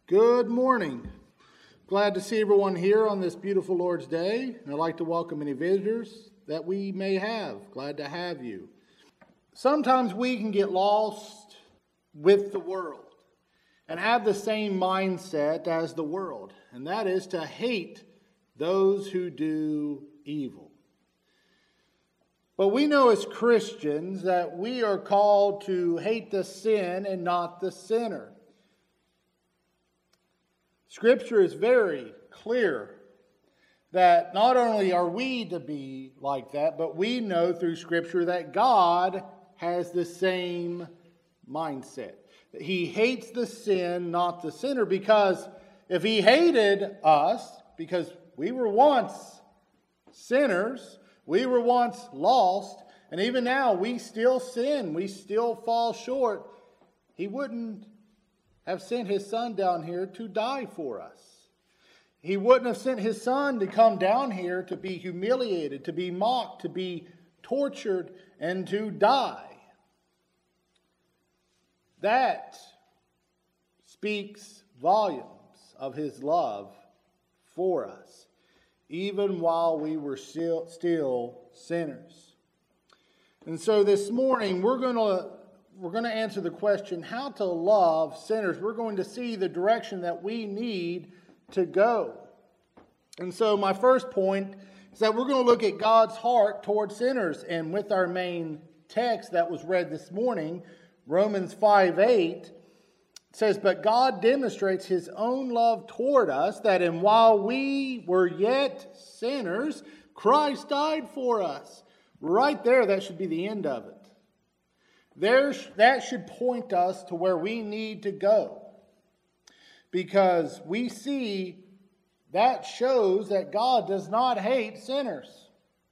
Good morning. Glad to see everyone here on this beautiful Lord's Day. And I'd like to welcome any visitors that we may have. Glad to have you. Sometimes we can get lost with the world and have the same mindset as the world, and that is to hate those who do evil. But we know as Christians that we are called to hate the sin and not the sinner. Scripture is very clear that not only are we to be like that, but we know through Scripture that God has the same mindset. He hates the sin, not the sinner, because if He hated us, because we were once sinners, we were once lost, and even now we still sin, we still fall short, He wouldn't have sent His Son down here to die for us. He wouldn't have sent His Son to come down here to be humiliated, to be mocked, to be tortured, and to die. That speaks volumes of His love for us, even while we were still sinners. And so this morning we're going to answer the question, how to love sinners. We're going to see the direction that we need to go. And so my first point is that we're going to look at God's heart toward sinners. And with our main text that was read this morning, Romans 5:8, it says, "But God demonstrates His own love toward us, that while we were yet sinners, Christ died for us." Right there, that should be the end of it. That should point us to where we need to go. Because we see that shows that God does not hate sinners.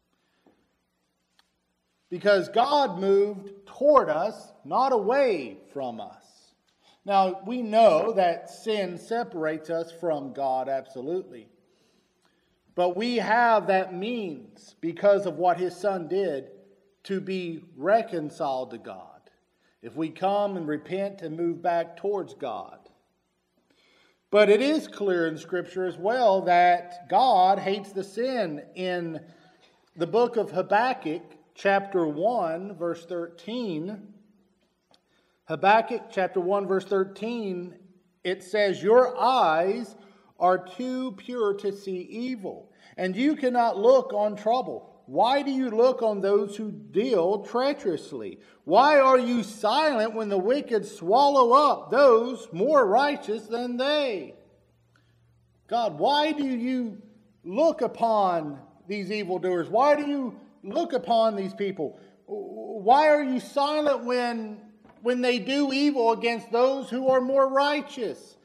Because God moved toward us, not away from us. Now, we know that sin separates us from God, absolutely. But we have that means, because of what His Son did, to be reconciled to God. If we come and repent and move back towards God. But it is clear in Scripture as well that God hates the sin. In the book of Habakkuk, chapter 1, verse 13, Habakkuk chapter 1, verse 13, it says, "Your eyes are too pure to see evil, and you cannot look on trouble. Why do you look on those who deal treacherously? Why are you silent when the wicked swallow up those more righteous than they?" God, why do you look upon these evildoers? Why do you look upon these people? Why are you silent when they do evil against those who are more righteous?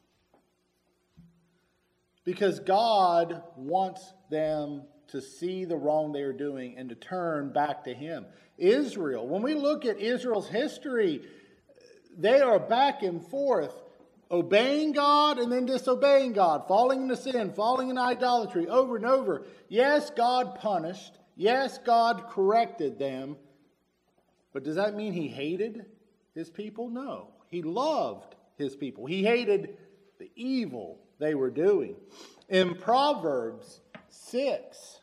Because God wants them to see the wrong they are doing and to turn back to Him. Israel, when we look at Israel's history, they are back and forth, obeying God and then disobeying God, falling into sin, falling into idolatry over and over. Yes, God punished. Yes, God corrected them. But does that mean He hated His people? No. He loved His people. He hated the evil they were doing. In Proverbs 6,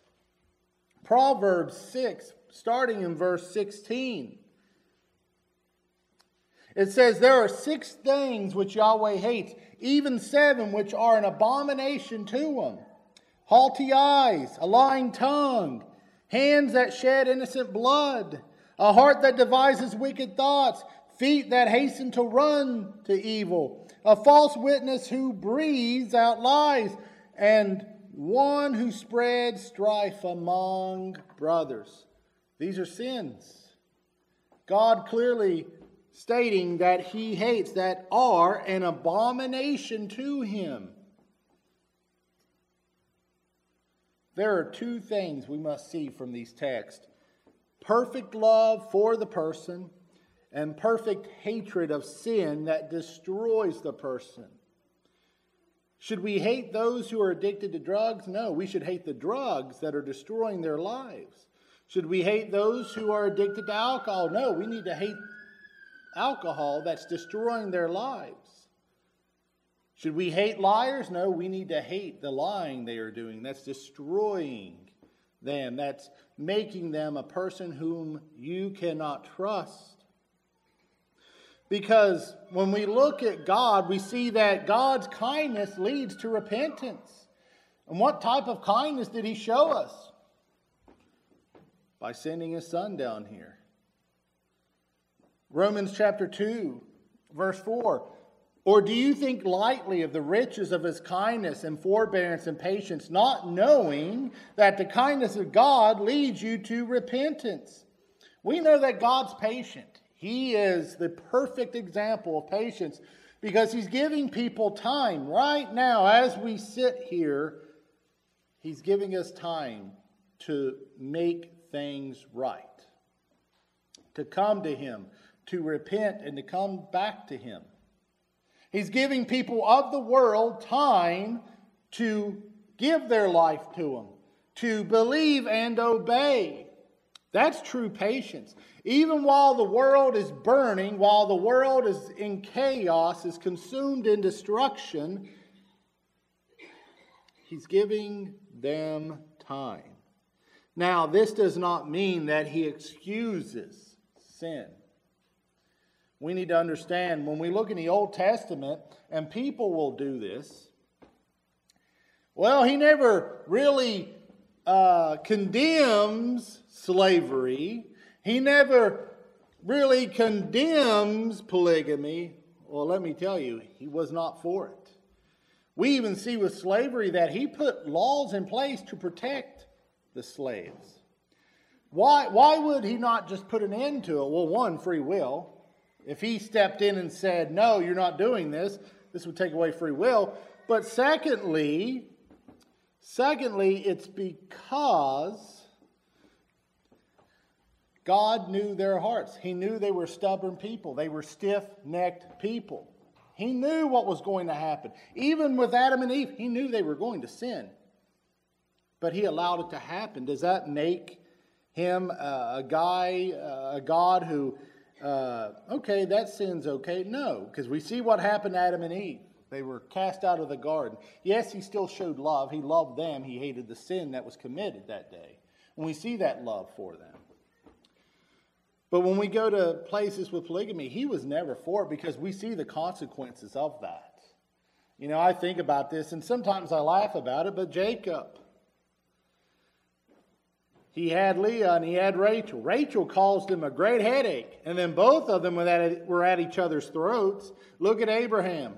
starting in verse 16, it says, "There are 6 things which Yahweh hates, even 7 which are an abomination to Him: haughty eyes, a lying tongue, hands that shed innocent blood, a heart that devises wicked thoughts, feet that hasten to run to evil, a false witness who breathes out lies, and one who spreads strife among brothers." These are sins. God clearly stating that He hates, that are an abomination to Him. There are 2 things we must see from these texts: perfect love for the person and perfect hatred of sin that destroys the person. Should we hate those who are addicted to drugs? No, we should hate the drugs that are destroying their lives. Should we hate those who are addicted to alcohol? No, we need to hate alcohol that's destroying their lives. Should we hate liars? No, we need to hate the lying they are doing. That's destroying them. That's making them a person whom you cannot trust. Because when we look at God, we see that God's kindness leads to repentance. And what type of kindness did he show us? By sending his Son down here. Romans chapter 2, verse 4. Or do you think lightly of the riches of his kindness and forbearance and patience, not knowing that the kindness of God leads you to repentance? We know that God's patient. He is the perfect example of patience because he's giving people time. Right now, as we sit here, he's giving us time to make things right, to come to him, to repent, and to come back to him. He's giving people of the world time to give their life to him, to believe and obey. That's true patience. Even while the world is burning, while the world is in chaos, is consumed in destruction, he's giving them time. Now, this does not mean that he excuses sin. We need to understand when we look in the Old Testament, and people will do this, well, he never really condemns slavery. He never really condemns polygamy. Well, let me tell you, he was not for it. We even see with slavery that he put laws in place to protect the slaves. Why would he not just put an end to it? Well, one, free will. If he stepped in and said, no, you're not doing this, this would take away free will. But secondly, it's because God knew their hearts. He knew they were stubborn people. They were stiff-necked people. He knew what was going to happen. Even with Adam and Eve, he knew they were going to sin. But he allowed it to happen. Does that make him a God who, okay, that sin's okay? No, because we see what happened to Adam and Eve. They were cast out of the garden. Yes, he still showed love. He loved them. He hated the sin that was committed that day. And we see that love for them. But when we go to places with polygamy, he was never for it because we see the consequences of that. You know, I think about this, and sometimes I laugh about it, but Jacob, he had Leah and he had Rachel. Rachel caused him a great headache, and then both of them were at each other's throats. Look at Abraham.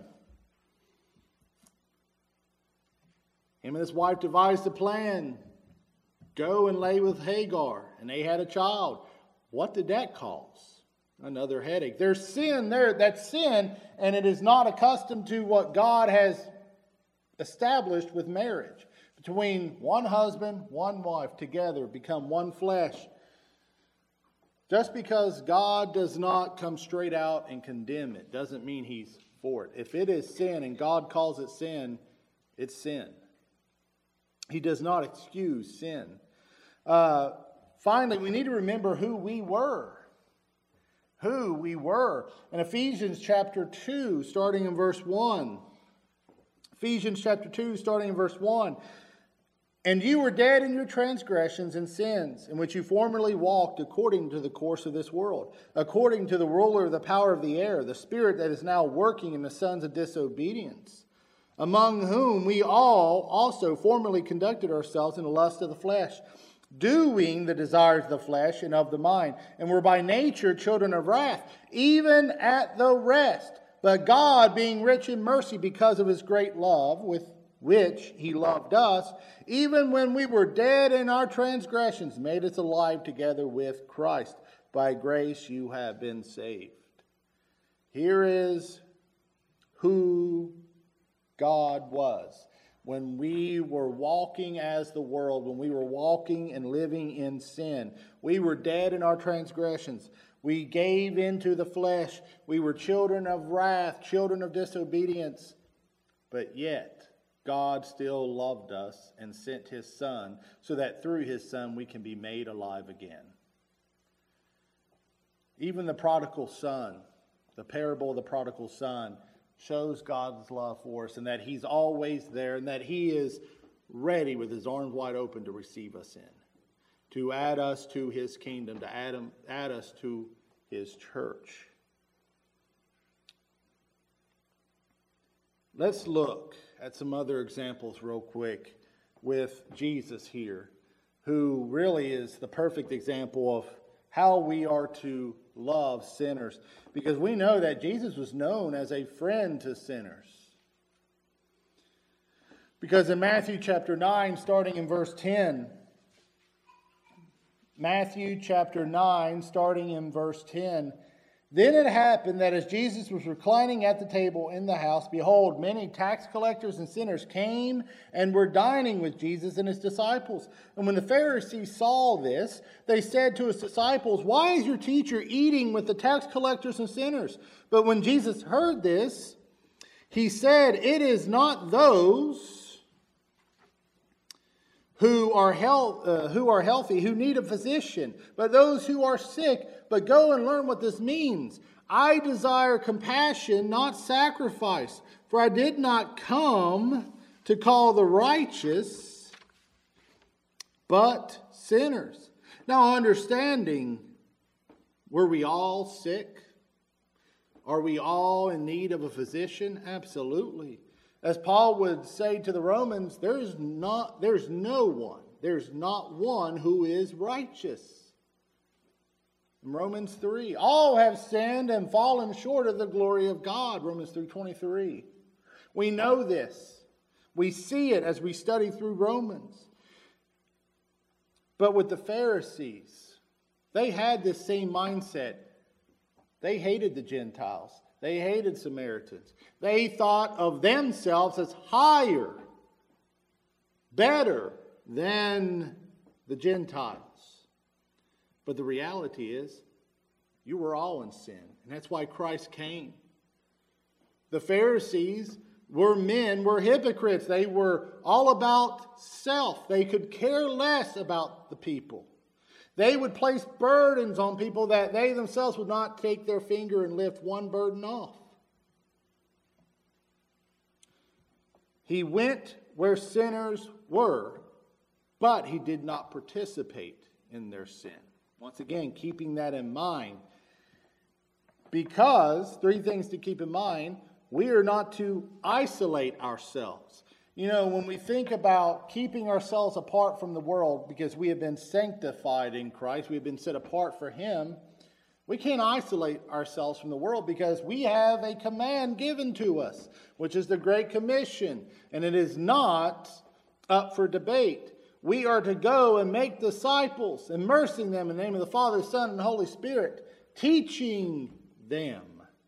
Him and his wife devised a plan. Go and lay with Hagar, and they had a child. What did that cause? Another headache. There's sin there. That's sin, and it is not accustomed to what God has established with marriage. Between one husband, one wife, together become one flesh. Just because God does not come straight out and condemn it doesn't mean he's for it. If it is sin and God calls it sin, it's sin. He does not excuse sin. Finally, we need to remember who we were. Who we were. In Ephesians chapter 2, starting in verse 1. Ephesians chapter 2, starting in verse 1. And you were dead in your transgressions and sins, in which you formerly walked according to the course of this world, according to the ruler of the power of the air, the spirit that is now working in the sons of disobedience, among whom we all also formerly conducted ourselves in the lust of the flesh, doing the desires of the flesh and of the mind, and were by nature children of wrath, even at the rest. But God, being rich in mercy because of his great love with which he loved us, even when we were dead in our transgressions, made us alive together with Christ. By grace you have been saved. Here is who God was. When we were walking as the world, when we were walking and living in sin, we were dead in our transgressions. We gave into the flesh. We were children of wrath, children of disobedience. But yet, God still loved us and sent his Son so that through his Son we can be made alive again. Even the prodigal son, the parable of the prodigal son, shows God's love for us, and that He's always there, and that He is ready with His arms wide open to receive us in, to add us to His kingdom, to add us to His church. Let's look at some other examples real quick with Jesus here, who really is the perfect example of how we are to love sinners, because we know that Jesus was known as a friend to sinners. Because in Matthew chapter 9, starting in verse 10, Matthew chapter 9, starting in verse 10, then it happened that as Jesus was reclining at the table in the house, behold, many tax collectors and sinners came and were dining with Jesus and his disciples. And when the Pharisees saw this, they said to his disciples, why is your teacher eating with the tax collectors and sinners? But when Jesus heard this, he said, it is not those who are healthy who need a physician, but those who are sick. But go and learn what this means. I desire compassion, not sacrifice, for I did not come to call the righteous, but sinners. Now, understanding, were we all sick? Are we all in need of a physician? Absolutely. As Paul would say to the Romans, there's not one who is righteous. In Romans 3, all have sinned and fallen short of the glory of God, Romans 3:23. We know this. We see it as we study through Romans. But with the Pharisees, they had this same mindset. They hated the Gentiles. They hated Samaritans. They thought of themselves as higher, better than the Gentiles. But the reality is, you were all in sin. And that's why Christ came. The Pharisees were hypocrites. They were all about self. They could care less about the people. They would place burdens on people that they themselves would not take their finger and lift one burden off. He went where sinners were, but he did not participate in their sin. Once again, keeping that in mind. Because, three things to keep in mind, we are not to isolate ourselves. You know, when we think about keeping ourselves apart from the world because we have been sanctified in Christ, we have been set apart for Him, we can't isolate ourselves from the world because we have a command given to us, which is the Great Commission, and it is not up for debate. We are to go and make disciples, immersing them in the name of the Father, Son, and Holy Spirit, teaching them.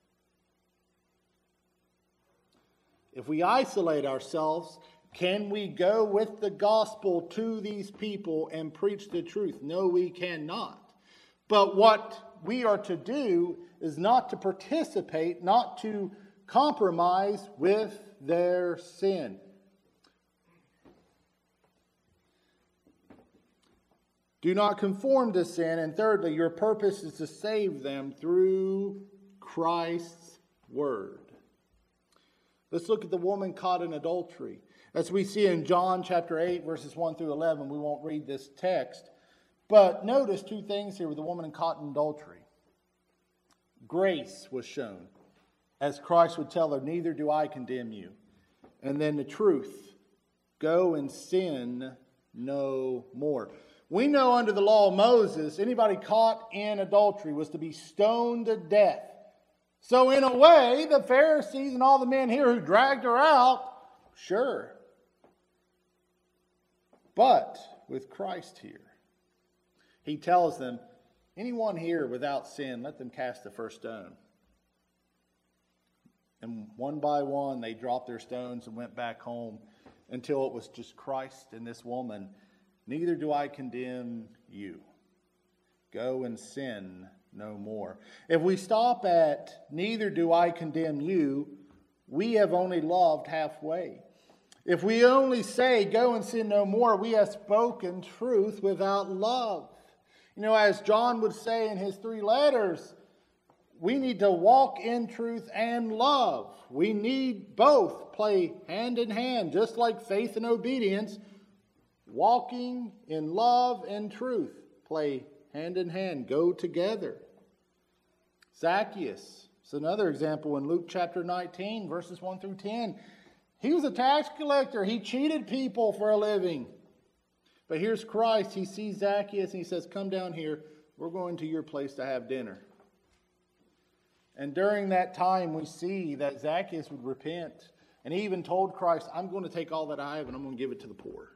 If we isolate ourselves, can we go with the gospel to these people and preach the truth? No, we cannot. But what we are to do is not to participate, not to compromise with their sin. Do not conform to sin. And thirdly, your purpose is to save them through Christ's word. Let's look at the woman caught in adultery. As we see in John chapter 8, verses 1 through 11, we won't read this text. But notice two things here with the woman caught in adultery. Grace was shown, as Christ would tell her, neither do I condemn you. And then the truth, go and sin no more. We know under the law of Moses, anybody caught in adultery was to be stoned to death. So in a way, the Pharisees and all the men here who dragged her out, sure. But with Christ here, he tells them, anyone here without sin, let them cast the first stone. And one by one, they dropped their stones and went back home until it was just Christ and this woman. Neither do I condemn you. Go and sin no more. If we stop at neither do I condemn you, we have only loved halfway. If we only say go and sin no more, we have spoken truth without love. You know, as John would say in his 3 letters, we need to walk in truth and love. We need both play hand in hand, just like faith and obedience. Walking in love and truth play hand in hand, go together. Zacchaeus is another example in Luke chapter 19, verses 1 through 10. He was a tax collector. He cheated people for a living. But here's Christ. He sees Zacchaeus and he says, come down here. We're going to your place to have dinner. And during that time, we see that Zacchaeus would repent. And he even told Christ, I'm going to take all that I have and I'm going to give it to the poor.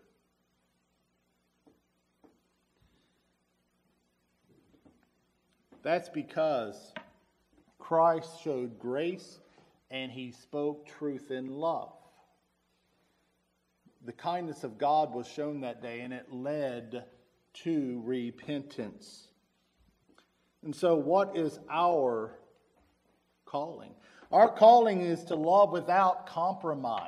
That's because Christ showed grace and he spoke truth in love. The kindness of God was shown that day and it led to repentance. And so what is our calling? Our calling is to love without compromise.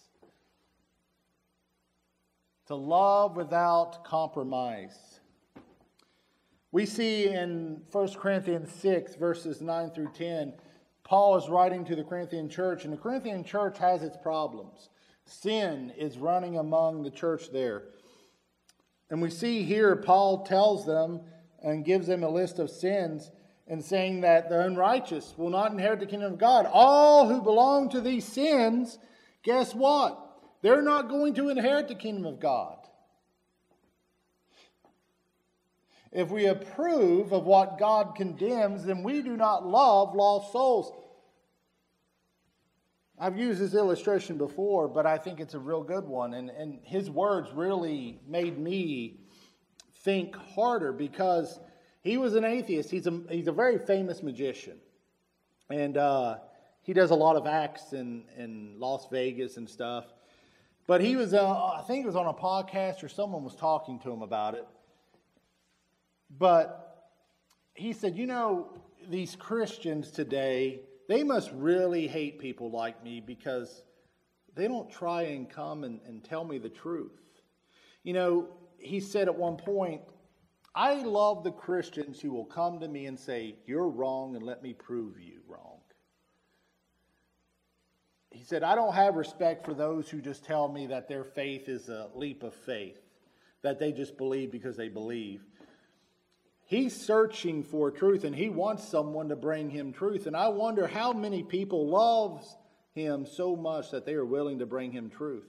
To love without compromise. We see in 1 Corinthians 6, verses 9 through 10, Paul is writing to the Corinthian church, and the Corinthian church has its problems. Sin is running among the church there. And we see here Paul tells them and gives them a list of sins and saying that the unrighteous will not inherit the kingdom of God. All who belong to these sins, guess what? They're not going to inherit the kingdom of God. If we approve of what God condemns, then we do not love lost souls. I've used this illustration before, but I think it's a real good one. And his words really made me think harder because he was an atheist. He's a very famous magician. And he does a lot of acts in Las Vegas and stuff. But he was, I think it was on a podcast or someone was talking to him about it. But he said, you know, these Christians today, they must really hate people like me because they don't try and come and tell me the truth. You know, he said at one point, I love the Christians who will come to me and say, you're wrong and let me prove you wrong. He said, I don't have respect for those who just tell me that their faith is a leap of faith, that they just believe because they believe. He's searching for truth, and he wants someone to bring him truth. And I wonder how many people love him so much that they are willing to bring him truth.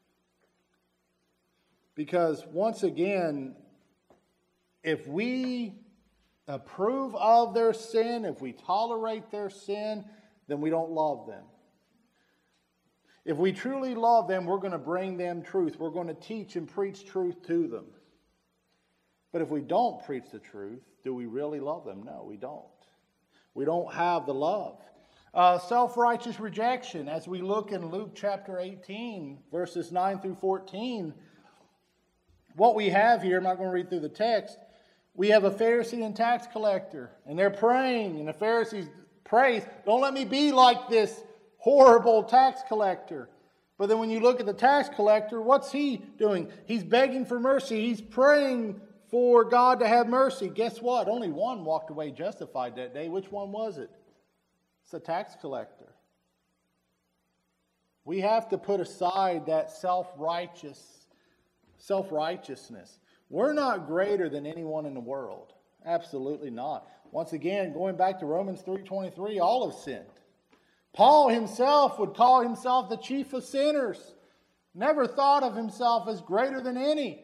Because once again, if we approve of their sin, if we tolerate their sin, then we don't love them. If we truly love them, we're going to bring them truth. We're going to teach and preach truth to them. But if we don't preach the truth, do we really love them? No, we don't. We don't have the love. Self-righteous rejection, as we look in Luke chapter 18, verses 9 through 14, what we have here, I'm not going to read through the text, we have a Pharisee and tax collector, and they're praying, and the Pharisees prays, don't let me be like this horrible tax collector. But then when you look at the tax collector, what's he doing? He's begging for mercy. He's praying for God to have mercy. Guess what? Only one walked away justified that day. Which one was it? It's the tax collector. We have to put aside that self-righteousness. We're not greater than anyone in the world. Absolutely not. Once again, going back to Romans 3:23, all have sinned. Paul himself would call himself the chief of sinners. Never thought of himself as greater than any.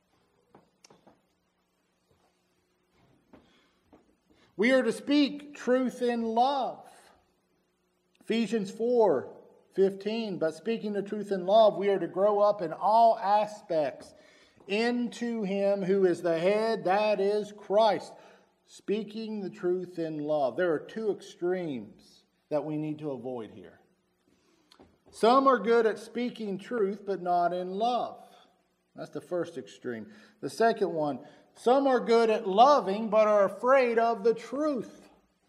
We are to speak truth in love. Ephesians 4:15, but speaking the truth in love, we are to grow up in all aspects into him who is the head, that is Christ. Speaking the truth in love. There are two extremes that we need to avoid here. Some are good at speaking truth, but not in love. That's the first extreme. The second one, some are good at loving, but are afraid of the truth.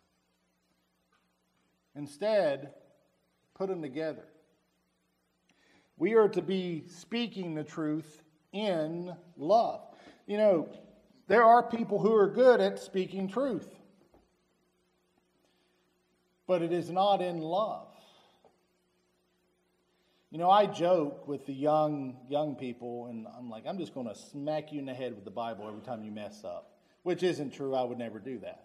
Instead, put them together. We are to be speaking the truth in love. You know, there are people who are good at speaking truth. but it is not in love. You know, I joke with the young people, and I'm like, I'm just going to smack you in the head with the Bible every time you mess up, which isn't true. I would never do that.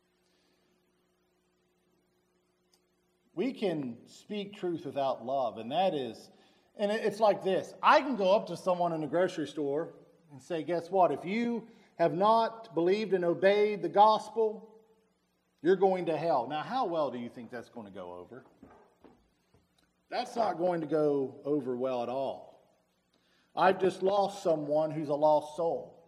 We can speak truth without love, and it's like this. I can go up to someone in the grocery store and say, guess what? If you have not believed and obeyed the gospel, you're going to hell. Now, how well do you think that's going to go over? That's not going to go over well at all. I've just lost someone who's a lost soul.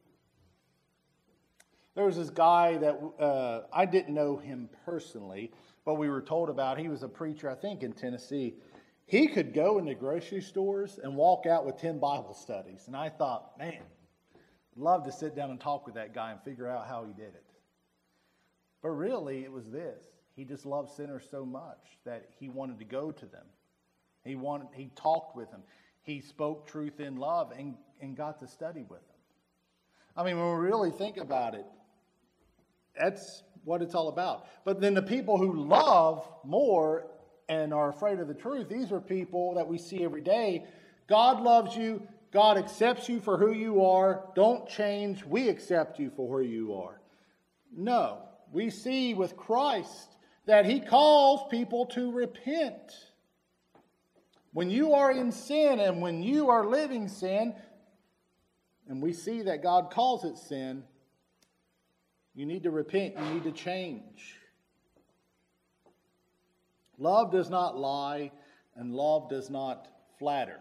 There was this guy that I didn't know him personally, but we were told about. He was a preacher, I think, in Tennessee. He could go into grocery stores and walk out with 10 Bible studies. And I thought, man, I'd love to sit down and talk with that guy and figure out how he did it. But really, it was this. He just loved sinners so much that he wanted to go to them. He talked with them. He spoke truth in love and got to study with them. I mean, when we really think about it, that's what it's all about. But then the people who love more and are afraid of the truth, these are people that we see every day. God loves you. God accepts you for who you are. Don't change. We accept you for who you are. No, we see with Christ that he calls people to repent. When you are in sin and when you are living sin, and we see that God calls it sin, you need to repent. You need to change. Love does not lie, and love does not flatter.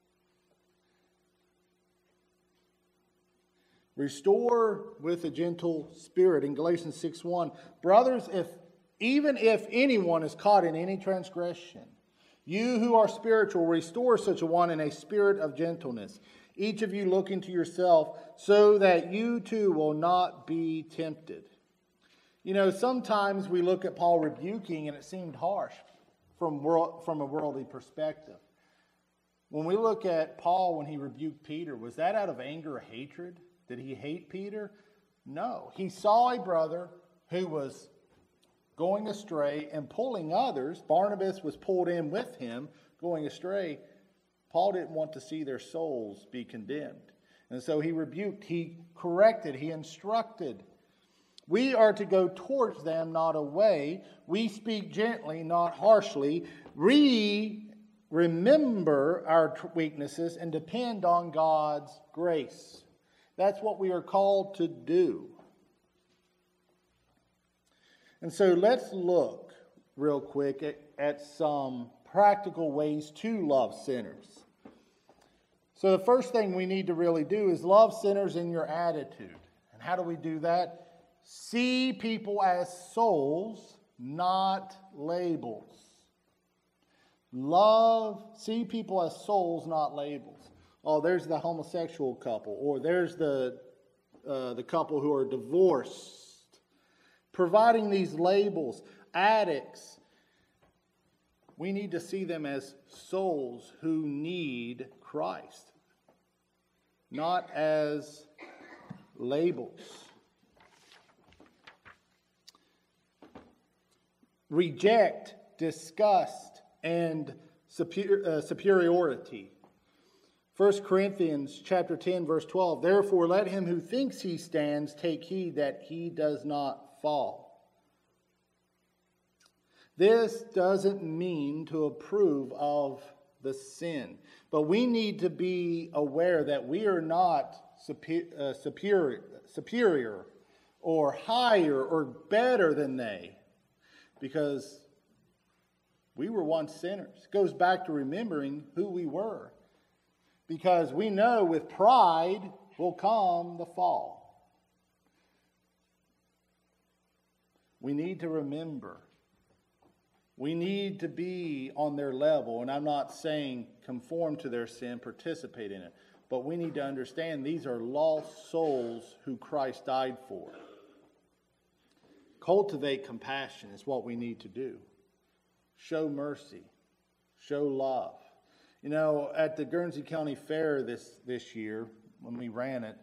Restore with a gentle spirit. In Galatians 6:1, brothers, even if anyone is caught in any transgression, you who are spiritual, restore such a one in a spirit of gentleness. Each of you look into yourself so that you too will not be tempted. You know, sometimes we look at Paul rebuking and it seemed harsh from a worldly perspective. When we look at Paul when he rebuked Peter, was that out of anger or hatred? Did he hate Peter? No. He saw a brother who was going astray and pulling others. Barnabas was pulled in with him, going astray. Paul didn't want to see their souls be condemned. And so he rebuked, he corrected, he instructed. We are to go towards them, not away. We speak gently, not harshly. We remember our weaknesses and depend on God's grace. That's what we are called to do. And so let's look real quick at some practical ways to love sinners. So the first thing we need to really do is love sinners in your attitude. And how do we do that? See people as souls, not labels. See people as souls, not labels. Oh, there's the homosexual couple, or there's the couple who are divorced. Providing these labels, addicts, we need to see them as souls who need Christ, not as labels. Reject, disgust, and superiority. 1 Corinthians chapter 10, verse 12. Therefore, let him who thinks he stands take heed that he does not fall. This doesn't mean to approve of the sin, but we need to be aware that we are not superior or higher or better than they, because we were once sinners. It goes back to remembering who we were. Because we know with pride will come the fall. We need to remember. We need to be on their level. And I'm not saying conform to their sin, participate in it. But we need to understand these are lost souls who Christ died for. Cultivate compassion is what we need to do. Show mercy. Show love. You know, at the Guernsey County Fair this year, when we ran it,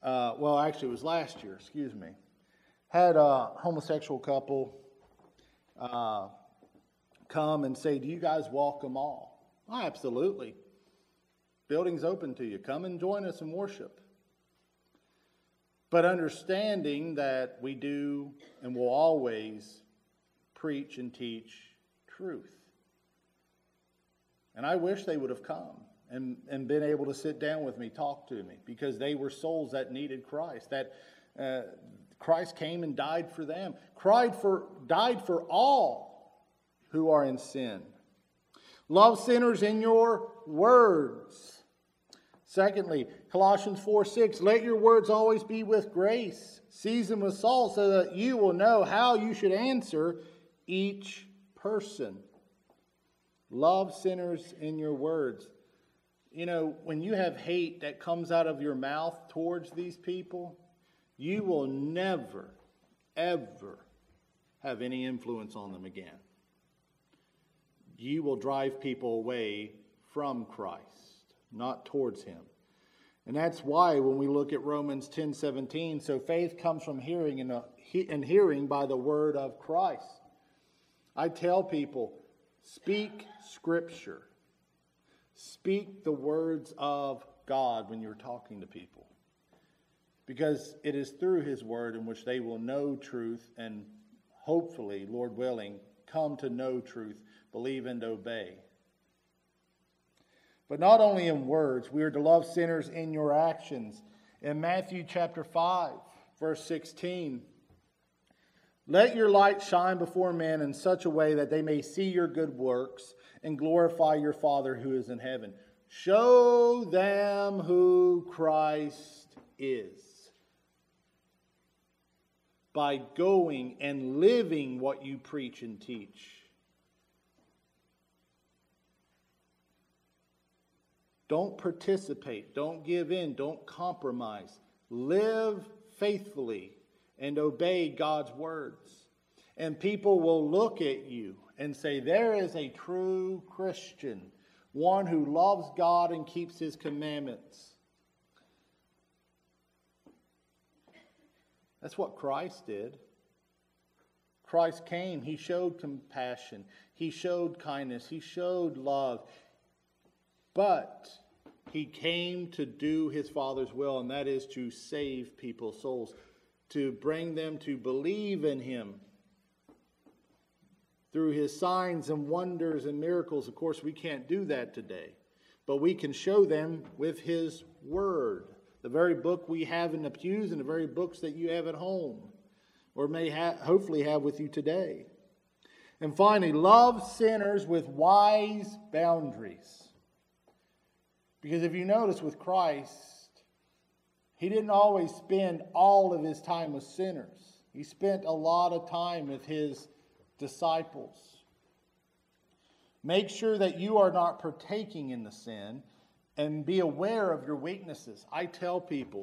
actually it was last year, had a homosexual couple come and say, do you guys welcome all? Oh, absolutely. Building's open to you. Come and join us in worship. But understanding that we do and will always preach and teach truth. And I wish they would have come and been able to sit down with me, talk to me, because they were souls that needed Christ, that Christ came and died for them, died for all who are in sin. Love sinners in your words. Secondly, Colossians 4:6, let your words always be with grace, seasoned with salt, so that you will know how you should answer each person. Love sinners in your words. You know, when you have hate that comes out of your mouth towards these people, you will never, ever have any influence on them again. You will drive people away from Christ, not towards him. And that's why when we look at Romans 10:17, so faith comes from hearing and hearing by the word of Christ. I tell people, speak Scripture. Speak the words of God when you're talking to people. Because it is through his word in which they will know truth and hopefully, Lord willing, come to know truth, believe and obey. But not only in words, we are to love sinners in your actions. In Matthew chapter 5, verse 16, let your light shine before men in such a way that they may see your good works and glorify your Father who is in heaven. Show them who Christ is by going and living what you preach and teach. Don't participate. Don't give in. Don't compromise. Live faithfully and obey God's words. And people will look at you and say, there is a true Christian, one who loves God and keeps his commandments. That's what Christ did. Christ came. He showed compassion. He showed kindness. He showed love. But he came to do his Father's will, and that is to save people's souls, to bring them to believe in him. Through his signs and wonders and miracles, of course, we can't do that today. But we can show them with his word. The very book we have in the pews and the very books that you have at home, or may hopefully have with you today. And finally, love sinners with wise boundaries. Because if you notice with Christ, he didn't always spend all of his time with sinners. He spent a lot of time with his disciples. Make sure that you are not partaking in the sin and be aware of your weaknesses. I tell people,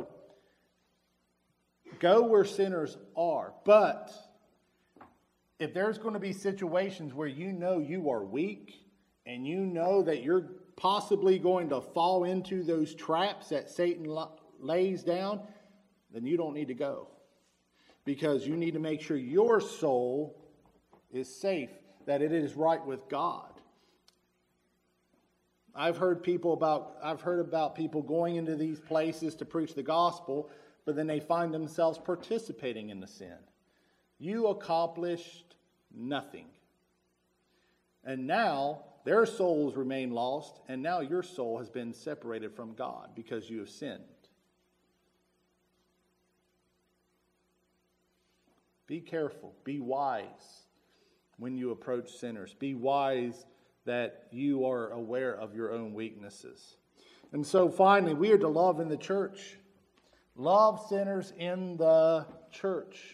go where sinners are. But if there's going to be situations where you know you are weak and you know that you're possibly going to fall into those traps that Satan lays down, then you don't need to go. Because you need to make sure your soul is safe, that it is right with God. I've heard about people going into these places to preach the gospel, but then they find themselves participating in the sin. You accomplished nothing. And now their souls remain lost, and now your soul has been separated from God because you have sinned. Be careful. Be wise when you approach sinners. Be wise that you are aware of your own weaknesses. And so finally, we are to love in the church. Love sinners in the church.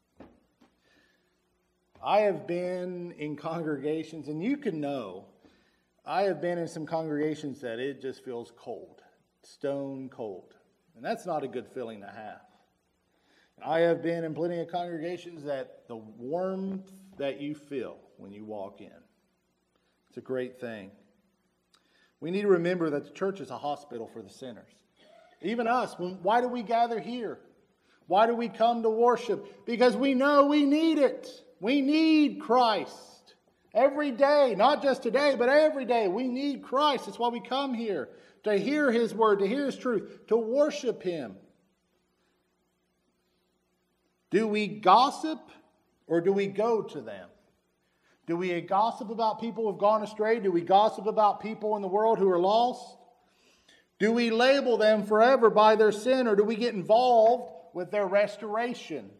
I have been in congregations, and you can know, I have been in some congregations that it just feels cold, stone cold. And that's not a good feeling to have. I have been in plenty of congregations that the warmth that you feel when you walk in, it's a great thing. We need to remember that the church is a hospital for the sinners. Even us, why do we gather here? Why do we come to worship? Because we know we need it. We need Christ. Every day, not just today, but every day, we need Christ. That's why we come here, to hear His word, to hear His truth, to worship Him. Do we gossip or do we go to them? Do we gossip about people who have gone astray? Do we gossip about people in the world who are lost? Do we label them forever by their sin, or do we get involved with their restoration?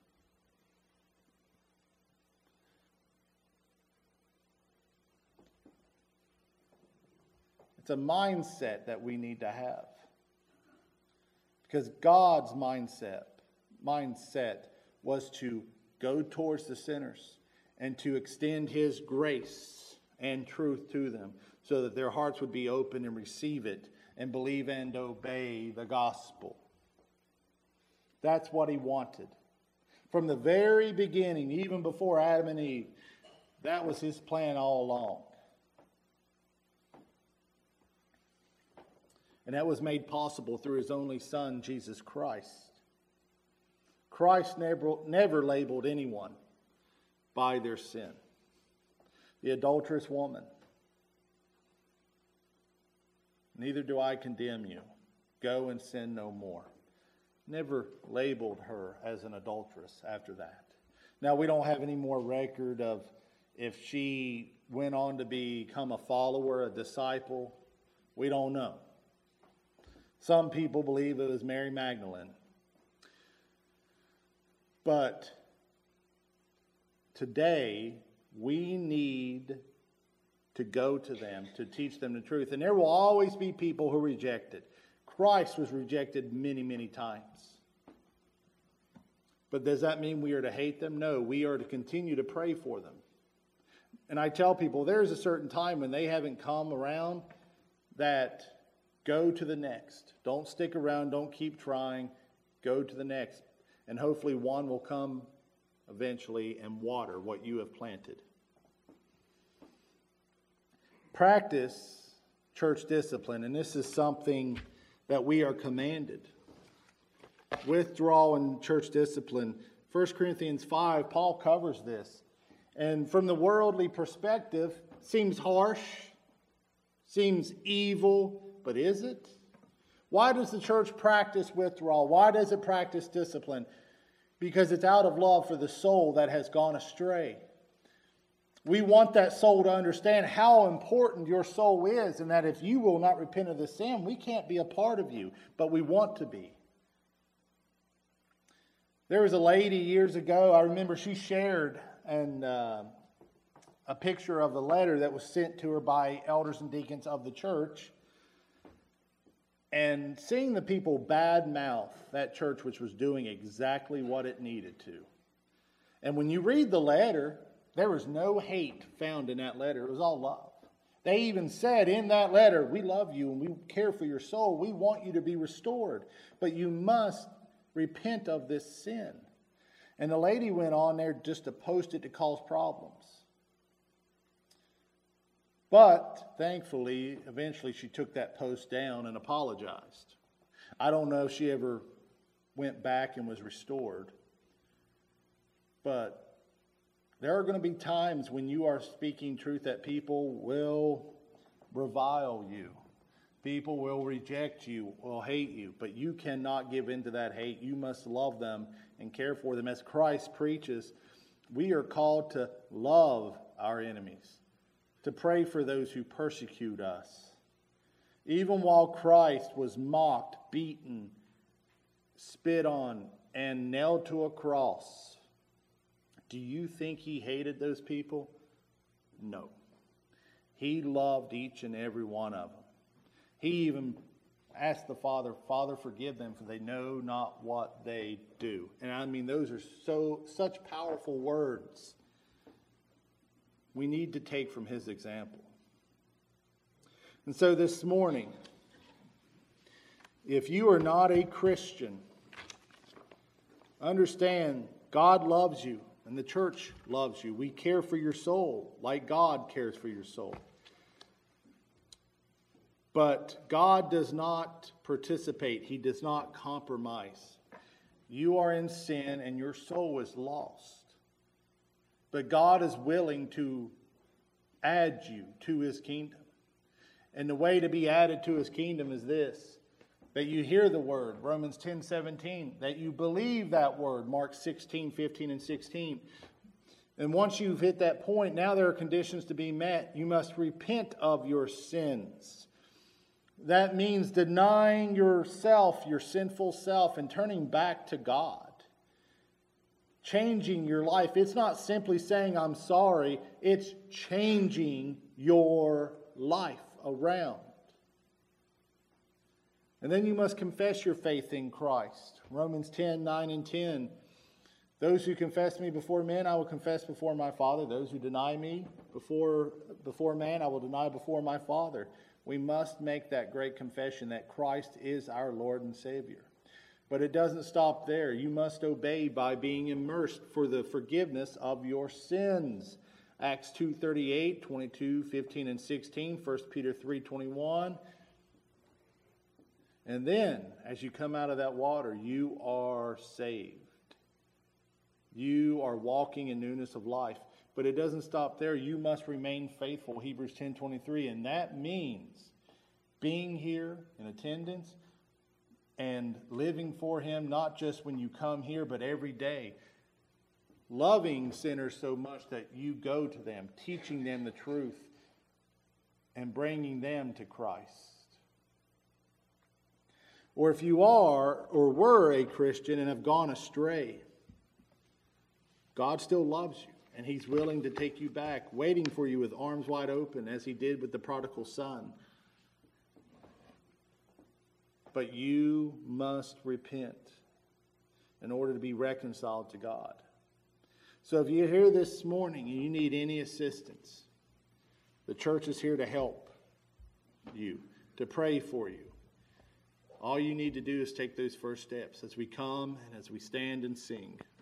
It's a mindset that we need to have. Because God's mindset was to go towards the sinners and to extend His grace and truth to them so that their hearts would be open and receive it and believe and obey the gospel. That's what He wanted. From the very beginning, even before Adam and Eve, that was His plan all along. And that was made possible through His only Son, Jesus Christ. Christ never labeled anyone by their sin. The adulterous woman, neither do I condemn you. Go and sin no more. Never labeled her as an adulteress after that. Now, we don't have any more record of if she went on to become a follower, a disciple. We don't know. Some people believe it was Mary Magdalene. But today, we need to go to them, to teach them the truth. And there will always be people who reject it. Christ was rejected many, many times. But does that mean we are to hate them? No, we are to continue to pray for them. And I tell people, there's a certain time when they haven't come around that go to the next. Don't stick around. Don't keep trying. Go to the next. And hopefully one will come eventually and water what you have planted. Practice church discipline, and this is something that we are commanded. Withdrawal in church discipline. 1 Corinthians 5, Paul covers this. And from the worldly perspective, seems harsh, seems evil, but is it? Why does the church practice withdrawal? Why does it practice discipline? Because it's out of love for the soul that has gone astray. We want that soul to understand how important your soul is, and that if you will not repent of the sin, we can't be a part of you, but we want to be. There was a lady years ago, I remember she shared a picture of the letter that was sent to her by elders and deacons of the church. And seeing the people badmouth that church, which was doing exactly what it needed to. And when you read the letter, there was no hate found in that letter. It was all love. They even said in that letter, we love you and we care for your soul. We want you to be restored. But you must repent of this sin. And the lady went on there just to post it to cause problems. But thankfully, eventually she took that post down and apologized. I don't know if she ever went back and was restored. But there are going to be times when you are speaking truth that people will revile you. People will reject you, will hate you. But you cannot give in to that hate. You must love them and care for them. As Christ preaches, we are called to love our enemies, to pray for those who persecute us. Even while Christ was mocked, beaten, spit on, and nailed to a cross, do you think he hated those people? No. He loved each and every one of them. He even asked the Father, Father, forgive them, for they know not what they do. And I mean, those are such powerful words we need to take from his example. And so this morning, if you are not a Christian, understand God loves you and the church loves you. We care for your soul like God cares for your soul. But God does not participate. He does not compromise. You are in sin and your soul is lost. But God is willing to add you to His kingdom. And the way to be added to His kingdom is this: that you hear the word, Romans 10:17, that you believe that word, Mark 16:15 and 16. And once you've hit that point, now there are conditions to be met. You must repent of your sins. That means denying yourself, your sinful self, and turning back to God. Changing your life. It's not simply saying, I'm sorry. It's changing your life around. And then you must confess your faith in Christ. Romans 10:9 and 10. Those who confess me before men, I will confess before my Father. Those who deny me before man, I will deny before my Father. We must make that great confession that Christ is our Lord and Savior. But it doesn't stop there. You must obey by being immersed for the forgiveness of your sins. Acts 2:38, 22, 15, and 16. 1 Peter 3:21. And then, as you come out of that water, you are saved. You are walking in newness of life. But it doesn't stop there. You must remain faithful. Hebrews 10:23. And that means being here in attendance and living for Him, not just when you come here, but every day. Loving sinners so much that you go to them, teaching them the truth, and bringing them to Christ. Or if you are or were a Christian and have gone astray, God still loves you, and He's willing to take you back, waiting for you with arms wide open, as He did with the prodigal son. But you must repent in order to be reconciled to God. So if you're here this morning and you need any assistance, the church is here to help you, to pray for you. All you need to do is take those first steps as we come and as we stand and sing.